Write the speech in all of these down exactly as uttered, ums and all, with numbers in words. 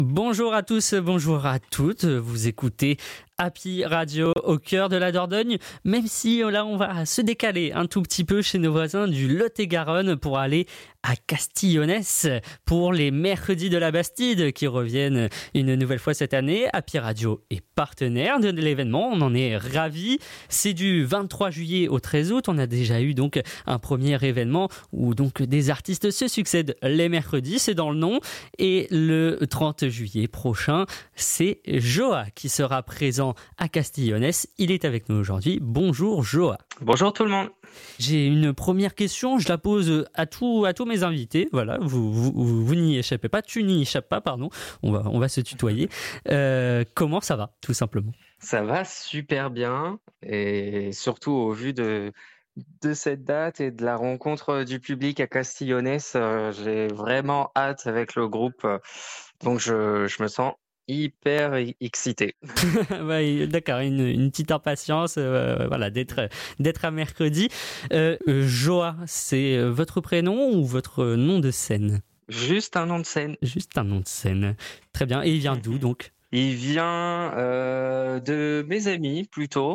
Bonjour à tous, bonjour à toutes. Vous écoutez Happy Radio au cœur de la Dordogne, même si là on va se décaler un tout petit peu chez nos voisins du Lot-et-Garonne pour aller à Castillonnès pour les mercredis de la Bastide qui reviennent une nouvelle fois cette année. Happy Radio est partenaire de l'événement, on en est ravis. C'est du vingt-trois juillet au treize août. On a déjà eu donc un premier événement où donc des artistes se succèdent les mercredis, c'est dans le nom. Et le trente juillet prochain, c'est Joa qui sera présent à Castillonnès. Il est avec nous aujourd'hui. Bonjour Joa. Bonjour tout le monde. J'ai une première question, je la pose à, tout, à tous mes invités. Voilà, vous, vous, vous, vous n'y échappez pas, tu n'y échappes pas, pardon. On va, on va se tutoyer. Euh, comment ça va, tout simplement? Ça va super bien et surtout au vu de, de cette date et de la rencontre du public à Castillonnès, euh, j'ai vraiment hâte avec le groupe. euh, Donc je, je me sens hyper e- excité. Ouais, d'accord, une, une petite impatience euh, voilà, d'être, d'être à mercredi. Euh, Joa, c'est votre prénom ou votre nom de scène? Juste un nom de scène. Juste un nom de scène. Très bien. Et il vient d'où donc? Il vient euh, de mes amis plutôt.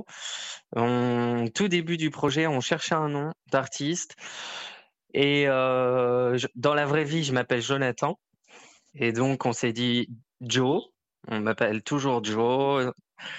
On- tout début du projet, on cherchait un nom d'artiste. Et euh, je- dans la vraie vie, je m'appelle Jonathan. Et donc, on s'est dit Joe. On m'appelle toujours Joe.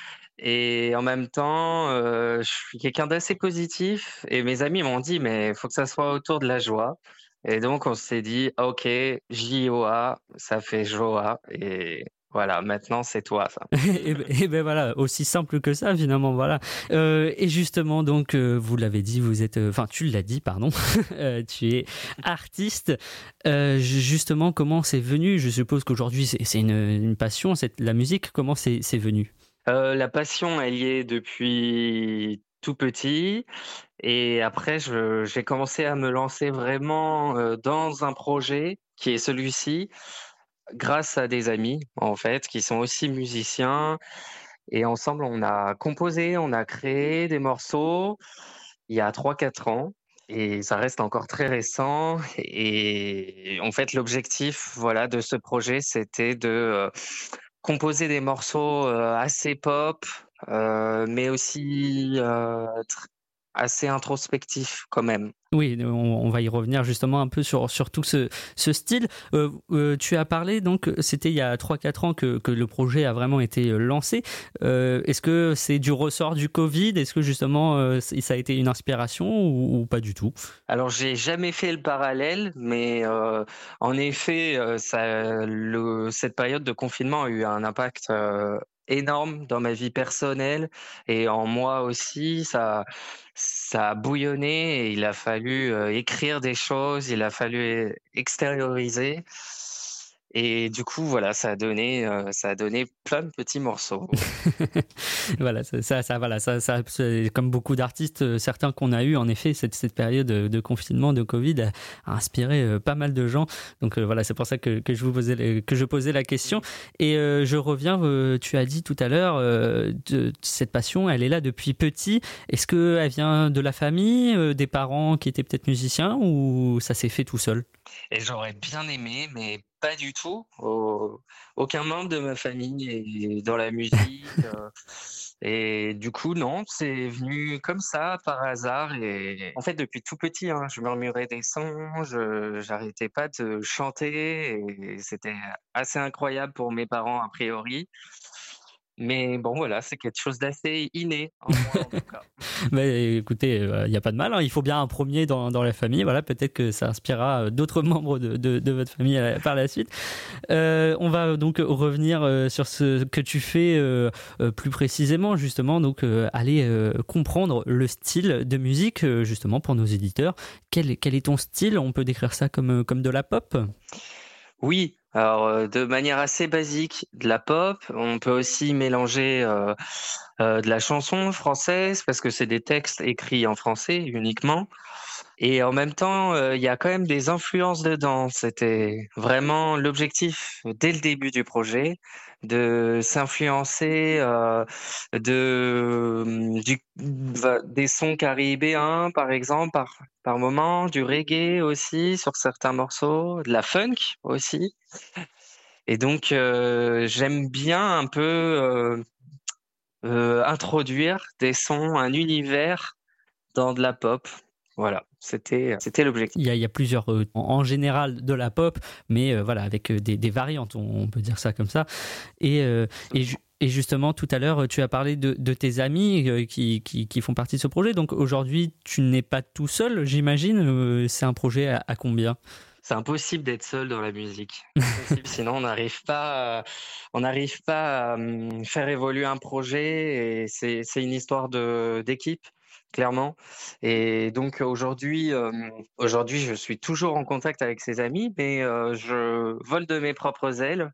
Et en même temps, euh, je suis quelqu'un d'assez positif. Et mes amis m'ont dit, mais il faut que ça soit autour de la joie. Et donc, on s'est dit, OK, J O A, ça fait Joa. Et voilà, maintenant, c'est toi, ça. et, ben- et ben voilà, aussi simple que ça finalement, voilà. Euh, et justement, donc, euh, vous l'avez dit, vous êtes, euh, enfin, tu l'as dit, pardon, euh, tu es artiste. Euh, ju- justement, comment c'est venu? Je suppose qu'aujourd'hui, c'est, c'est une, une passion, c'est la musique. Comment c'est, c'est venu? Euh, la passion, elle y est depuis tout petit. Et après, je- j'ai commencé à me lancer vraiment euh, dans un projet qui est celui-ci, grâce à des amis, en fait, qui sont aussi musiciens. Et ensemble, on a composé, on a créé des morceaux il y a trois quatre ans. Et ça reste encore très récent. Et en fait, l'objectif, voilà, de ce projet, c'était de euh, composer des morceaux euh, assez pop, euh, mais aussi euh, tr- assez introspectifs quand même. Oui, on, on va y revenir justement un peu sur, sur tout ce, ce style. Euh, euh, tu as parlé, donc, c'était il y a trois quatre ans que, que le projet a vraiment été lancé. Euh, est-ce que c'est du ressort du Covid? Est-ce que justement euh, ça a été une inspiration ou, ou pas du tout? Alors, j'ai jamais fait le parallèle, mais euh, en effet, euh, ça, le, cette période de confinement a eu un impact euh, énorme dans ma vie personnelle et en moi aussi. Ça, ça a bouillonné et il a fallu euh, écrire des choses, il a fallu extérioriser. Et du coup, voilà, ça a donné, euh, ça a donné plein de petits morceaux. Voilà, ça, ça, ça, voilà, ça, ça, c'est comme beaucoup d'artistes, euh, certains qu'on a eu, en effet, cette, cette période de de confinement, de Covid, a, a inspiré euh, pas mal de gens. Donc euh, voilà, c'est pour ça que, que je vous posais, le- que je posais la question. Et euh, je reviens, euh, tu as dit tout à l'heure, euh, de, cette passion, elle est là depuis petit. Est-ce que elle vient de la famille, euh, des parents qui étaient peut-être musiciens, ou ça s'est fait tout seul? Et j'aurais bien aimé, mais pas du tout. Au- Aucun membre de ma famille est dans la musique. euh, Et du coup, non, c'est venu comme ça, par hasard. Et en fait, depuis tout petit, hein, je murmurais des sons, je j'arrêtais pas de chanter. Et c'était assez incroyable pour mes parents, a priori. Mais bon, voilà, c'est quelque chose d'assez inné en moi, en tout cas. Mais écoutez, il n'y a pas de mal, hein. Il faut bien un premier dans, dans la famille. Voilà, peut-être que ça inspirera euh, d'autres membres de, de, de votre famille euh, par la suite. Euh, on va donc revenir euh, sur ce que tu fais euh, euh, plus précisément, justement, donc euh, aller euh, comprendre le style de musique, euh, justement, pour nos éditeurs. Quel, quel est ton style? On peut décrire ça comme, euh, comme de la pop? Oui, alors euh, de manière assez basique, de la pop. On peut aussi mélanger euh, euh, de la chanson française parce que c'est des textes écrits en français uniquement. Et en même temps, euh, il y a quand même des influences dedans. C'était vraiment l'objectif dès le début du projet de s'influencer euh, de du, va- des sons caribéens, par exemple, par par moment, du reggae aussi sur certains morceaux, de la funk aussi. Et donc, euh, j'aime bien un peu euh, euh, introduire des sons, un univers dans de la pop. Voilà, c'était, c'était l'objectif. Il y a, il y a plusieurs, euh, en, en général, de la pop, mais euh, voilà, avec euh, des, des variantes, on, on peut dire ça comme ça. Et, euh, et, ju- et justement, tout à l'heure, tu as parlé de, de tes amis euh, qui, qui, qui font partie de ce projet. Donc aujourd'hui, tu n'es pas tout seul, j'imagine. Euh, c'est un projet à, à combien? C'est impossible d'être seul dans la musique. Impossible, sinon on n'arrive pas, à- on n'arrive pas à hum, faire évoluer un projet. Et c'est, c'est une histoire de d'équipe, clairement. Et donc aujourd'hui, euh, aujourd'hui, je suis toujours en contact avec ses amis, mais euh, je vole de mes propres ailes.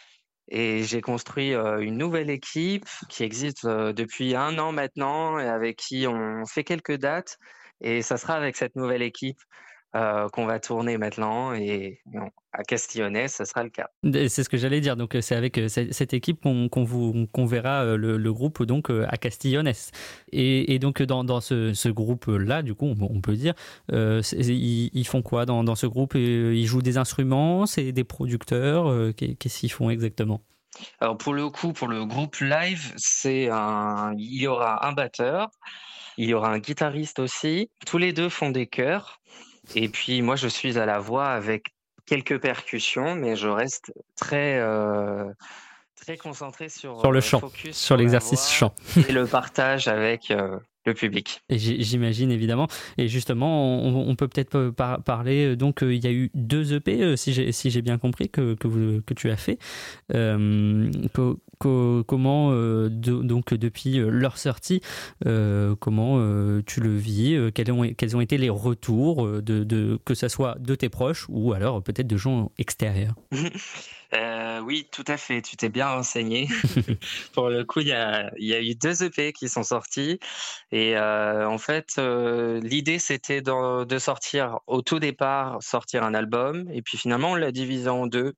Et j'ai construit euh, une nouvelle équipe qui existe euh, depuis un an maintenant et avec qui on fait quelques dates. Et ça sera avec cette nouvelle équipe euh, qu'on va tourner maintenant. Et non, à Castillonnais, ça sera le cas. Et c'est ce que j'allais dire. Donc, euh, c'est avec euh, cette cette équipe qu'on qu'on vous qu'on verra euh, le, le groupe donc euh, à Castillonnes. Et, et donc dans, dans ce, ce groupe-là, du coup, on, on peut dire, euh, c'est- ils, ils font quoi dans, dans ce groupe? Euh, Ils jouent des instruments, c'est des producteurs. euh, qu'est- Qu'est-ce qu'ils font exactement? Alors pour le coup, pour le groupe live, c'est un, il y aura un batteur, il y aura un guitariste aussi. Tous les deux font des chœurs. Et puis moi, je suis à la voix avec quelques percussions, mais je reste très euh, très concentré sur Sur le euh, chant, focus sur sur la l'exercice voix chant. et le partage avec euh, le public. Et j'ai- j'imagine évidemment. Et justement, on, on peut peut-être euh, par- parler. euh, Donc, euh, il y a eu deux E P, euh, si j'ai si j'ai bien compris, que, que, vous- que tu as fait. Euh, co- co- comment, euh, de- donc, depuis euh, leur sortie, euh, comment euh, tu le vis? euh, quels, ont, quels ont été les retours, euh, de, de, que ce soit de tes proches ou alors euh, peut-être de gens extérieurs? Euh, oui, tout à fait. Tu t'es bien renseigné. Pour le coup, il y a, il y a eu deux E P qui sont sortis. Et euh, en fait, euh, l'idée, c'était de, de sortir au tout départ, sortir un album. Et puis finalement, on l'a divisé en deux.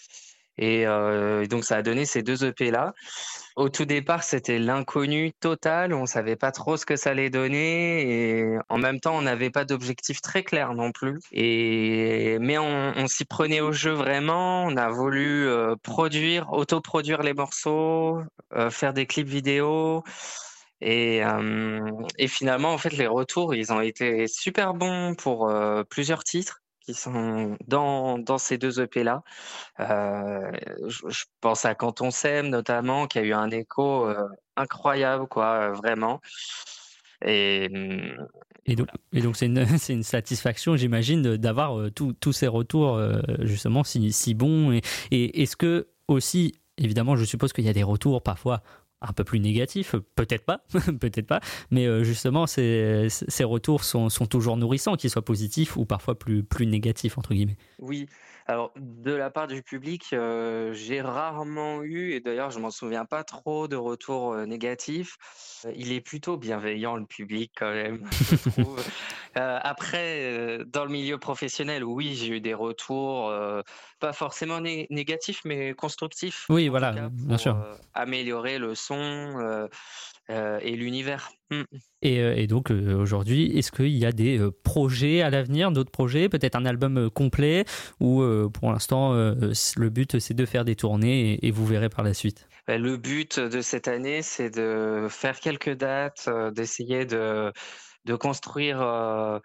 Et, euh, et donc, ça a donné ces deux E P-là. Au tout départ, c'était l'inconnu total. On savait pas trop ce que ça allait donner. Et en même temps, on n'avait pas d'objectif très clair non plus. Et, mais on, on s'y prenait au jeu vraiment. On a voulu euh, produire, autoproduire les morceaux, euh, faire des clips vidéo. Et, euh, et finalement, en fait, les retours, ils ont été super bons pour euh, plusieurs titres qui sont dans, dans ces deux E P-là. Euh, je, je pense à Quand on s'aime notamment, qui a eu un écho euh, incroyable, quoi, euh, vraiment. Et, hum, et Et donc, voilà. et donc c'est une, c'est une satisfaction, j'imagine, de- d'avoir euh, tous tous ces retours euh, justement si, si bons. Et, et est-ce que aussi, évidemment, je suppose qu'il y a des retours parfois un peu plus négatifs, peut-être pas, peut-être pas, mais euh, justement, ces, ces retours sont, sont toujours nourrissants, qu'ils soient positifs ou parfois plus, plus négatifs, entre guillemets. Oui, alors de la part du public, euh, j'ai rarement eu, et d'ailleurs je m'en souviens pas trop de retours euh, négatifs. Euh, il est plutôt bienveillant le public quand même, je trouve. Euh, après, euh, dans le milieu professionnel, oui, j'ai eu des retours, euh, pas forcément né- négatifs, mais constructifs, Oui, en tout voilà, cas bien pour sûr. euh, améliorer le son euh, euh, et l'univers. Mm. Et, euh, et donc euh, aujourd'hui, est-ce qu'il y a des euh, projets à l'avenir, d'autres projets, peut-être un album euh, complet, ou euh, pour l'instant, euh, c- le but c'est de faire des tournées et, et vous verrez par la suite? Ben, le but de cette année, c'est de faire quelques dates, euh, d'essayer de, de construire euh,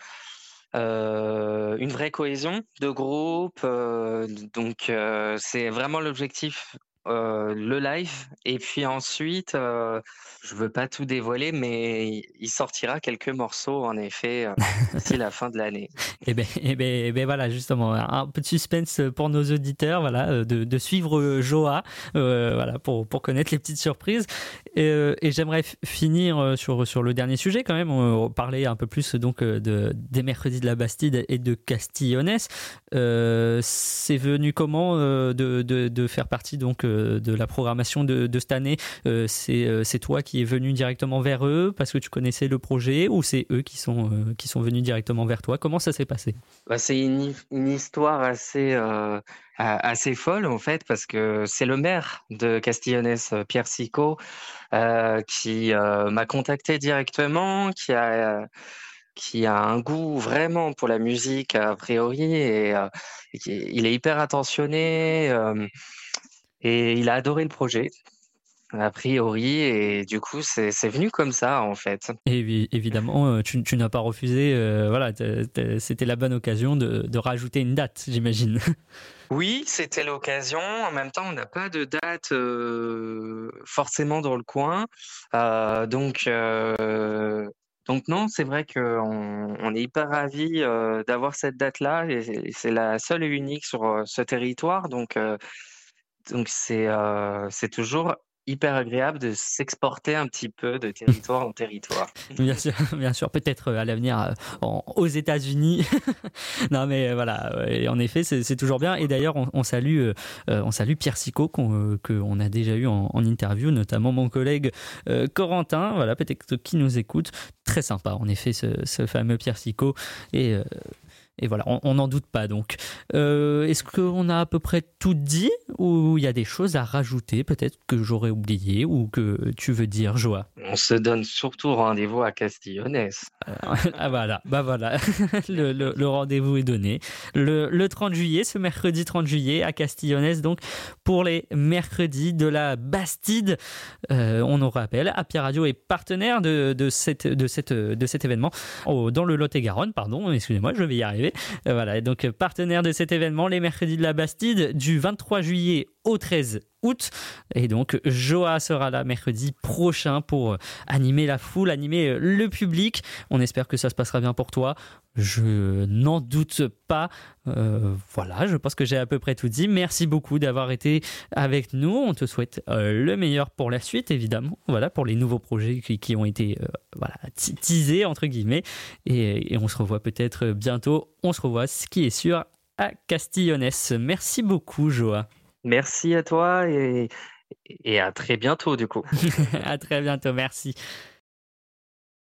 euh, une vraie cohésion de groupe. euh, donc, euh, c'est vraiment l'objectif, euh, le live. Et puis ensuite, euh, je veux pas tout dévoiler, mais il sortira quelques morceaux, en effet, euh, d'ici la fin de l'année. Et ben, et ben, et ben voilà, justement, un peu de suspense pour nos auditeurs, voilà, euh, de, de suivre euh, Joa, euh, voilà, pour, pour connaître les petites surprises. Et, euh, et j'aimerais f- finir euh, sur, sur le dernier sujet quand même, on parler un peu plus donc euh, de, des Mercredis de la Bastide et de Castillonnes. Euh, c'est venu comment euh, de, de, de faire partie donc euh, de la programmation de, de cette année? Euh, c'est, euh, c'est toi qui es venu directement vers eux parce que tu connaissais le projet, ou c'est eux qui sont, euh, qui sont venus directement vers toi? Comment ça s'est passé? Bah, c'est une, hi- une histoire assez, euh, a- assez folle en fait, parce que c'est le maire de Castillonnes, euh, Pierre Sicot, euh, qui euh, m'a contacté directement, qui a, euh, qui a un goût vraiment pour la musique a priori, et, euh, et qui- il est hyper attentionné. euh, et il a adoré le projet, a priori, et du coup, c'est, c'est venu comme ça, en fait. Et évi- évidemment, euh, tu, tu n'as pas refusé. Euh, voilà, t'as- t'as- c'était la bonne occasion de, de rajouter une date, j'imagine. Oui, c'était l'occasion. En même temps, on n'a pas de date euh, forcément dans le coin. Euh, donc, euh, donc non, c'est vrai qu'on on est hyper ravis euh, d'avoir cette date-là. Et c'est c'est la seule et unique sur euh, ce territoire. Donc, euh, donc c'est euh, c'est toujours hyper agréable de s'exporter un petit peu de territoire en territoire. Bien sûr, bien sûr, peut-être euh, à l'avenir euh, en- aux États-Unis. Non, mais euh, voilà, ouais, en effet, c'est, c'est toujours bien. Et d'ailleurs, on, on salue, euh, euh, on salue Pierre Sicot qu'on euh, qu'on a déjà eu en, en interview, notamment mon collègue euh, Corentin. Voilà, peut-être qui nous écoute. Très sympa, en effet, ce, ce fameux Pierre Sicot. Et euh, Et voilà, on n'en doute pas donc. Euh, est-ce qu'on a à peu près tout dit ou il y a des choses à rajouter peut-être que j'aurais oublié ou que tu veux dire, Joa? On se donne surtout rendez-vous à Castillonnès. Ah voilà, bah voilà, le, le, le rendez-vous est donné. Le, le trente juillet, ce mercredi trente juillet à Castillonnès, donc pour les mercredis de la Bastide. Euh, on nous rappelle, Happy Radio est partenaire de, de, cette, de, cette, de cet événement oh, dans le Lot-et-Garonne, pardon, excusez-moi, je vais y arriver. Euh, voilà, donc partenaire de cet événement, les mercredis de la Bastide, du vingt-trois juillet au treize août. Et donc, Joa sera là mercredi prochain pour animer la foule, animer le public. On espère que ça se passera bien pour toi. Je n'en doute pas. Euh, voilà, je pense que j'ai à peu près tout dit. Merci beaucoup d'avoir été avec nous. On te souhaite euh, le meilleur pour la suite, évidemment. Voilà, pour les nouveaux projets qui, qui ont été euh, voilà, teasés, entre guillemets. Et, et on se revoit peut-être bientôt. On se revoit, ce qui est sûr, à Castillonnès. Merci beaucoup, Joa. Merci à toi et, et à très bientôt du coup. À très bientôt, merci.